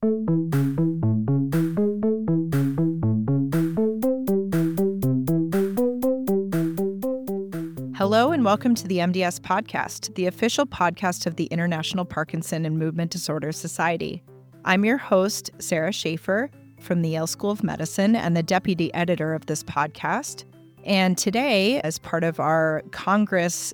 Hello and welcome to the MDS Podcast, the official podcast of the International Parkinson and Movement Disorders Society. I'm your host, Sarah Schaefer, from the Yale School of Medicine and the deputy editor of this podcast. And today, as part of our Congress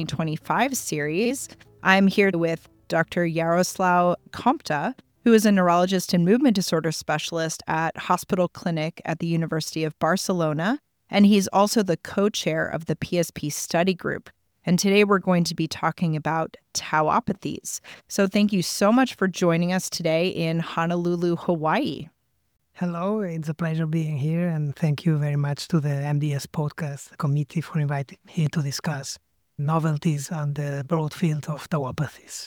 2025 series, I'm here with Dr. Jaroslav Kompta, who is a neurologist and movement disorder specialist at Hospital Clinic at the University of Barcelona. And he's also the co-chair of the PSP study group. And today we're going to be talking about tauopathies. So thank you so much for joining us today in Honolulu, Hawaii. Hello, it's a pleasure being here. And thank you very much to the MDS podcast committee for inviting me here to discuss novelties on the broad field of tauopathies.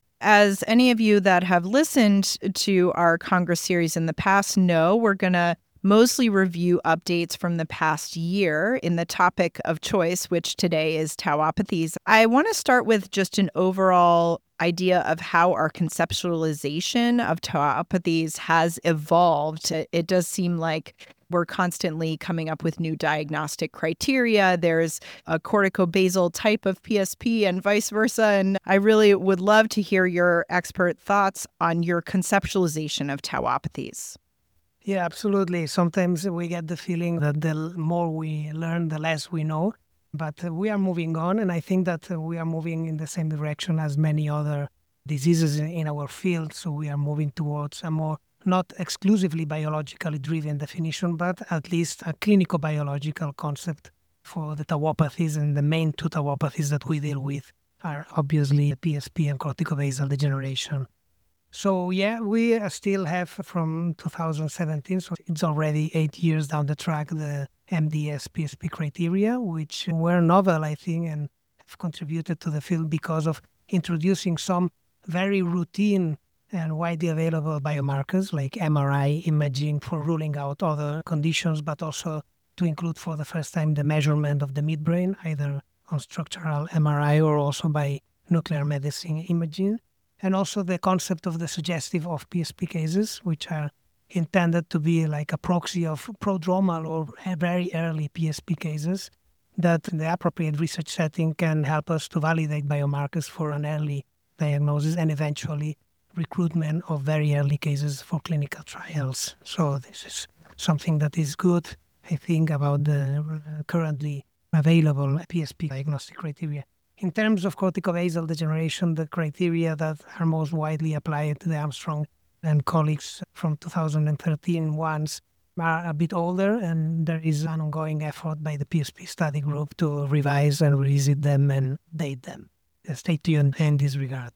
As any of you that have listened to our Congress series in the past know, we're going to mostly review updates from the past year in the topic of choice, which today is tauopathies. I want to start with just an overall idea of how our conceptualization of tauopathies has evolved. It does seem like we're constantly coming up with new diagnostic criteria. There's a corticobasal type of PSP and vice versa. And I really would love to hear your expert thoughts on your conceptualization of tauopathies. Yeah, absolutely. Sometimes we get the feeling that the more we learn, the less we know. But we are moving on, and I think that we are moving in the same direction as many other diseases in our field. So we are moving towards a more, not exclusively biologically driven definition, but at least a clinical biological concept for the tauopathies. And the main two tauopathies that we deal with are obviously PSP and corticobasal degeneration. So yeah, we still have from 2017, so it's already 8 years down the track, the MDS PSP criteria, which were novel, I think, and have contributed to the field because of introducing some very routine and widely available biomarkers like MRI imaging for ruling out other conditions, but also to include for the first time the measurement of the midbrain, either on structural MRI or also by nuclear medicine imaging. And also the concept of the suggestive of PSP cases, which are intended to be like a proxy of prodromal or very early PSP cases that in the appropriate research setting can help us to validate biomarkers for an early diagnosis and eventually recruitment of very early cases for clinical trials. So this is something that is good, I think, about the currently available PSP diagnostic criteria. In terms of corticobasal degeneration, the criteria that are most widely applied to the Armstrong and colleagues from 2013 ones are a bit older, and there is an ongoing effort by the PSP study group to revise and revisit them and date them. Stay tuned in this regard.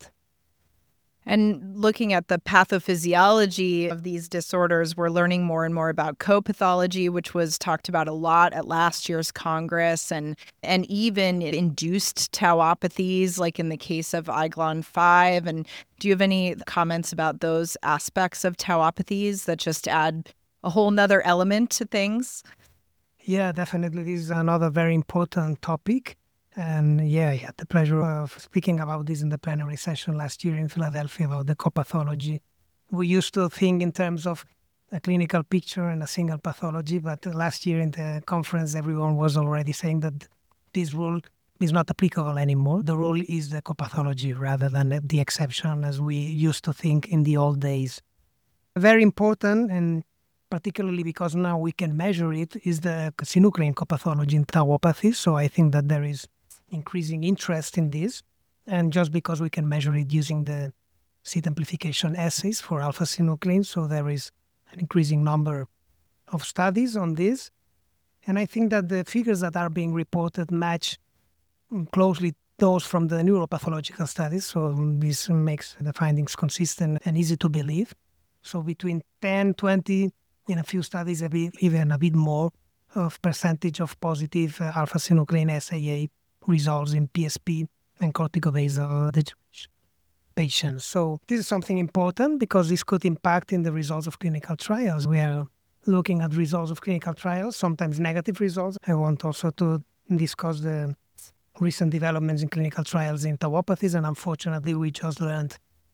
And looking at the pathophysiology of these disorders, we're learning more and more about copathology, which was talked about a lot at last year's Congress, and even induced tauopathies, like in the case of IGLON5. And do you have any comments about those aspects of tauopathies that just add a whole nother element to things? Yeah, definitely. This is another very important topic. And yeah, I had the pleasure of speaking about this in the plenary session last year in Philadelphia about the copathology. We used to think in terms of a clinical picture and a single pathology, but last year in the conference, everyone was already saying that this rule is not applicable anymore. The rule is the copathology rather than the exception as we used to think in the old days. Very important, and particularly because now we can measure it, is the synuclein copathology in tauopathy. So I think that there is increasing interest in this. And just because we can measure it using the seed amplification assays for alpha-synuclein, so there is an increasing number of studies on this. And I think that the figures that are being reported match closely those from the neuropathological studies. So this makes the findings consistent and easy to believe. So between 10, 20, in a few studies, even a bit more of percentage of positive alpha-synuclein SAA results in PSP and corticobasal degeneration patients. So this is something important because this could impact in the results of clinical trials. We are looking at results of clinical trials, sometimes negative results. I want also to discuss the recent developments in clinical trials in tauopathies, and unfortunately we just learned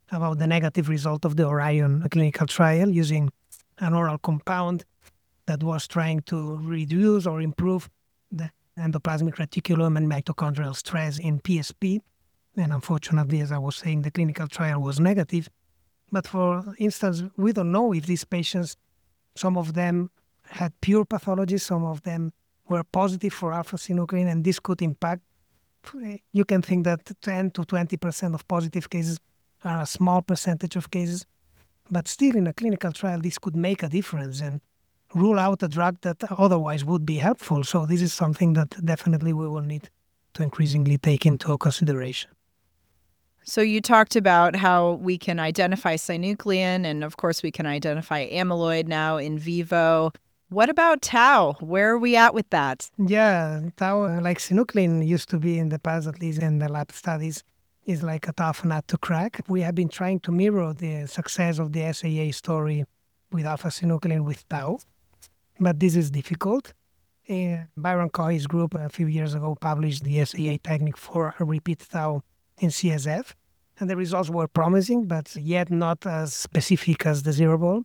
about the negative result of the Orion clinical trial using an oral compound that was trying to reduce or improve the endoplasmic reticulum and mitochondrial stress in PSP. And unfortunately, as I was saying, the clinical trial was negative. But for instance, we don't know if these patients, some of them had pure pathology, some of them were positive for alpha-synuclein, and this could impact. You can think that 10 to 20% of positive cases are a small percentage of cases, but still in a clinical trial, this could make a difference and rule out a drug that otherwise would be helpful. So this is something that definitely we will need to increasingly take into consideration. So you talked about how we can identify synuclein, and of course we can identify amyloid now in vivo. What about tau? Where are we at with that? Yeah, tau, like synuclein used to be in the past, at least in the lab studies, is like a tough nut to crack. We have been trying to mirror the success of the SAA story with alpha-synuclein with tau, but this is difficult. Byron Coy's group a few years ago published the SAA technique for repeat tau in CSF, and the results were promising, but yet not as specific as desirable.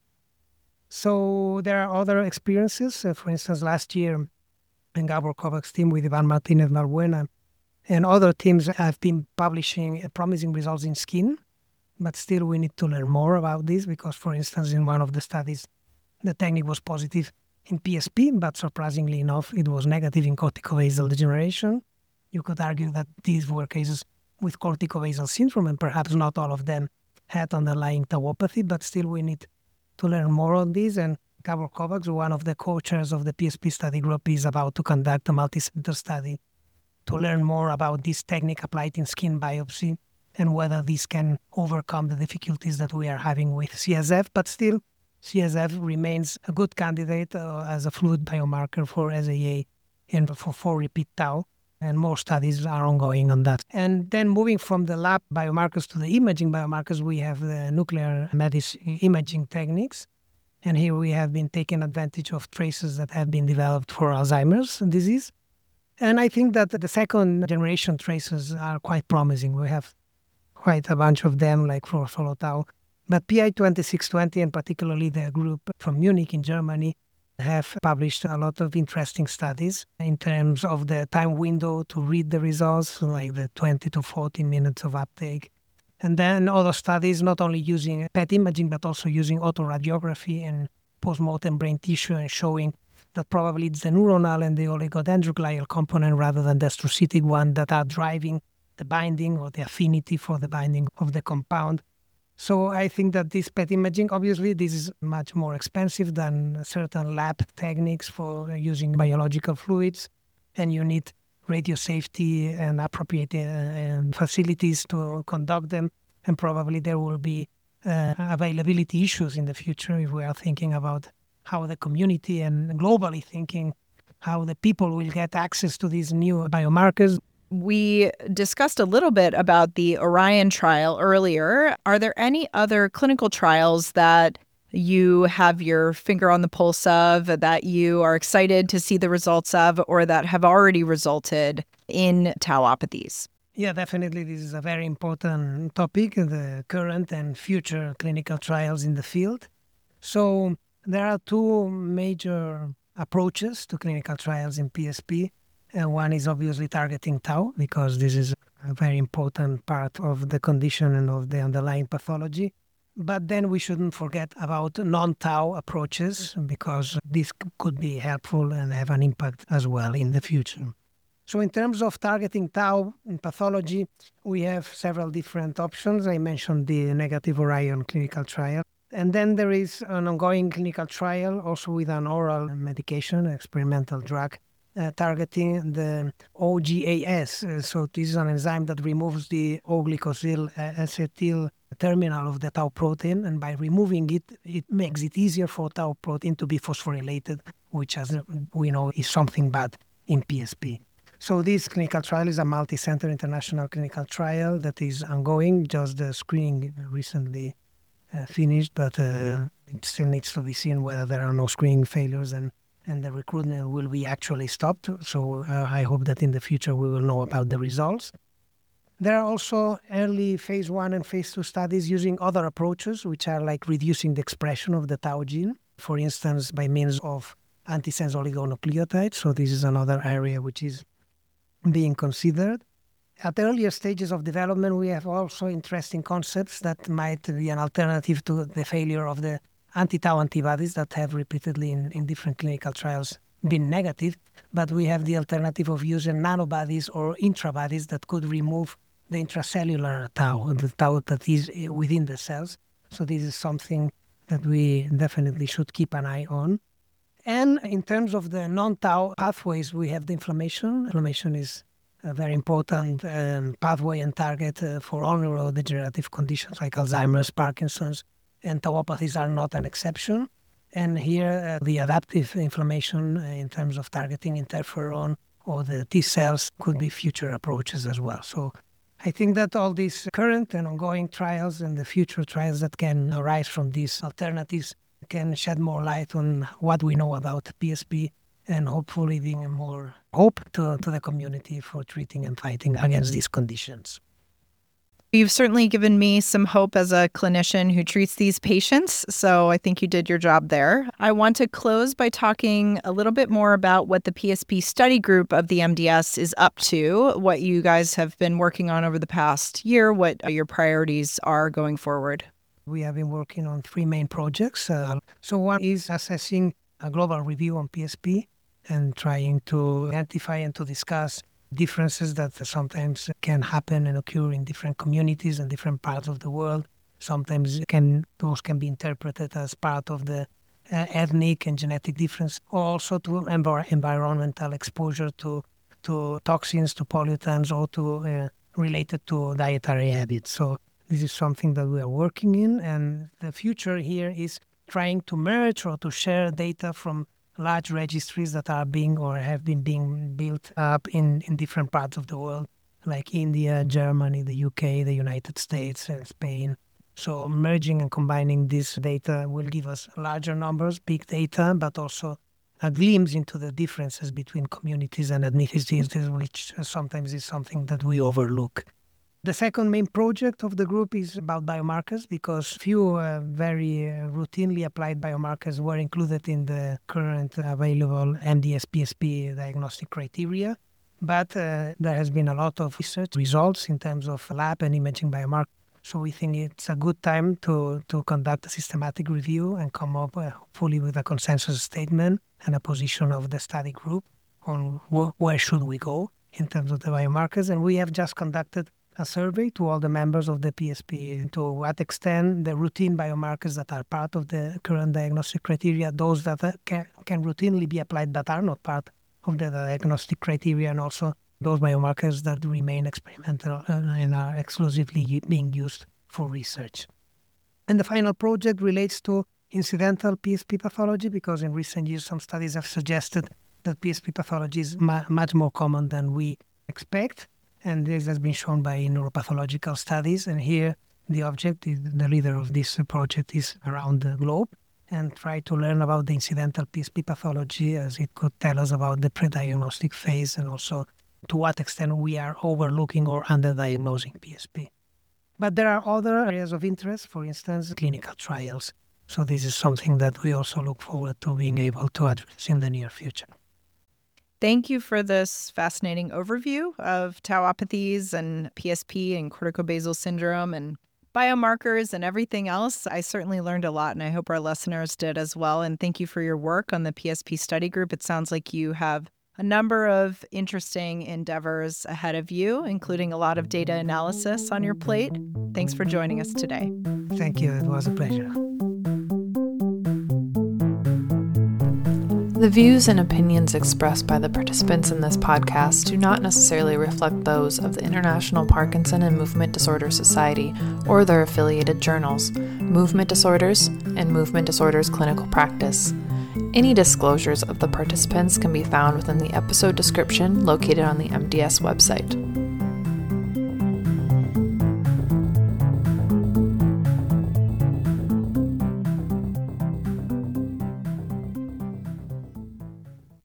So there are other experiences. For instance, last year, in Gabor Kovac's team with Ivan Martinez Marbuena and other teams have been publishing promising results in skin, but still we need to learn more about this because, for instance, in one of the studies, the technique was positive in PSP, but surprisingly enough, it was negative in corticobasal degeneration. You could argue that these were cases with corticobasal syndrome, and perhaps not all of them had underlying tauopathy, but still we need to learn more on this. And Gabor Kovacs, one of the co-chairs of the PSP study group, is about to conduct a multi-center study to learn more about this technique applied in skin biopsy and whether this can overcome the difficulties that we are having with CSF. But still, CSF remains a good candidate as a fluid biomarker for SAA and for repeat tau. And more studies are ongoing on that. And then moving from the lab biomarkers to the imaging biomarkers, we have the nuclear medicine imaging techniques. And here we have been taking advantage of traces that have been developed for Alzheimer's disease. And I think that the second generation traces are quite promising. We have quite a bunch of them, like for solo tau. But PI 2620, and particularly the group from Munich in Germany, have published a lot of interesting studies in terms of the time window to read the results, like the 20 to 40 minutes of uptake. And then other studies, not only using PET imaging, but also using autoradiography and postmortem brain tissue and showing that probably it's the neuronal and the oligodendroglial component rather than the astrocytic one that are driving the binding or the affinity for the binding of the compound. So I think that this PET imaging, obviously, this is much more expensive than certain lab techniques for using biological fluids, and you need radio safety and appropriate facilities to conduct them, and probably there will be availability issues in the future if we are thinking about how the community and globally thinking how the people will get access to these new biomarkers. We discussed a little bit about the Orion trial earlier. Are there any other clinical trials that you have your finger on the pulse of, that you are excited to see the results of, or that have already resulted in tauopathies? Yeah, definitely. This is a very important topic, the current and future clinical trials in the field. So there are two major approaches to clinical trials in PSP. One is obviously targeting tau, because this is a very important part of the condition and of the underlying pathology. But then we shouldn't forget about non-tau approaches, because this could be helpful and have an impact as well in the future. So in terms of targeting tau in pathology, we have several different options. I mentioned the negative Orion clinical trial. And then there is an ongoing clinical trial also with an oral medication, experimental drug, targeting the OGAS. So this is an enzyme that removes the O-glycosyl acetyl terminal of the tau protein, and by removing it, it makes it easier for tau protein to be phosphorylated, which, as we know, is something bad in PSP. So this clinical trial is a multi-center international clinical trial that is ongoing. Just the screening recently finished, but it still needs to be seen whether there are no screening failures and the recruitment will be actually stopped. So I hope that in the future we will know about the results. There are also early phase 1 and phase 2 studies using other approaches, which are like reducing the expression of the tau gene, for instance, by means of antisense oligonucleotides. So this is another area which is being considered. At earlier stages of development, we have also interesting concepts that might be an alternative to the failure of the anti-tau antibodies that have repeatedly in different clinical trials been negative. But we have the alternative of using nanobodies or intrabodies that could remove the intracellular tau, the tau that is within the cells. So this is something that we definitely should keep an eye on. And in terms of the non-tau pathways, we have the inflammation. Inflammation is a very important pathway and target for all neurodegenerative conditions like Alzheimer's, Parkinson's, and tauopathies are not an exception. And here, the adaptive inflammation in terms of targeting interferon or the T cells could be future approaches as well. So I think that all these current and ongoing trials and the future trials that can arise from these alternatives can shed more light on what we know about PSP and hopefully bring more hope to the community for treating and fighting against these conditions. You've certainly given me some hope as a clinician who treats these patients, so I think you did your job there. I want to close by talking a little bit more about what the PSP study group of the MDS is up to, what you guys have been working on over the past year, what your priorities are going forward. We have been working on 3 main projects. So one is assessing a global review on PSP and trying to identify and to discuss differences that sometimes can happen and occur in different communities and different parts of the world. Sometimes those can be interpreted as part of the ethnic and genetic difference, or also to environmental exposure to toxins, to pollutants, or to related to dietary habits. So this is something that we are working in, and the future here is trying to merge or to share data from large registries that are being or have been being built up in different parts of the world, like India, Germany, the UK, the United States, and Spain. So merging and combining this data will give us larger numbers, big data, but also a glimpse into the differences between communities and ethnicities, which sometimes is something that we overlook. The second main project of the group is about biomarkers, because few very routinely applied biomarkers were included in the current available MDS-PSP diagnostic criteria. But there has been a lot of research results in terms of lab and imaging biomarkers. So we think it's a good time to conduct a systematic review and come up fully with a consensus statement and a position of the study group on where should we go in terms of the biomarkers. And we have just conducted a survey to all the members of the PSP to what extent the routine biomarkers that are part of the current diagnostic criteria, those that can routinely be applied but are not part of the diagnostic criteria, and also those biomarkers that remain experimental and are exclusively being used for research. And the final project relates to incidental PSP pathology, because in recent years some studies have suggested that PSP pathology is much more common than we expect. And this has been shown by neuropathological studies. And here the object is, the leader of this project is around the globe, and try to learn about the incidental PSP pathology, as it could tell us about the pre-diagnostic phase and also to what extent we are overlooking or underdiagnosing PSP. But there are other areas of interest, for instance, clinical trials. So this is something that we also look forward to being able to address in the near future. Thank you for this fascinating overview of tauopathies and PSP and corticobasal syndrome and biomarkers and everything else. I certainly learned a lot, and I hope our listeners did as well. And thank you for your work on the PSP study group. It sounds like you have a number of interesting endeavors ahead of you, including a lot of data analysis on your plate. Thanks for joining us today. Thank you. It was a pleasure. The views and opinions expressed by the participants in this podcast do not necessarily reflect those of the International Parkinson and Movement Disorder Society or their affiliated journals, Movement Disorders and Movement Disorders Clinical Practice. Any disclosures of the participants can be found within the episode description located on the MDS website.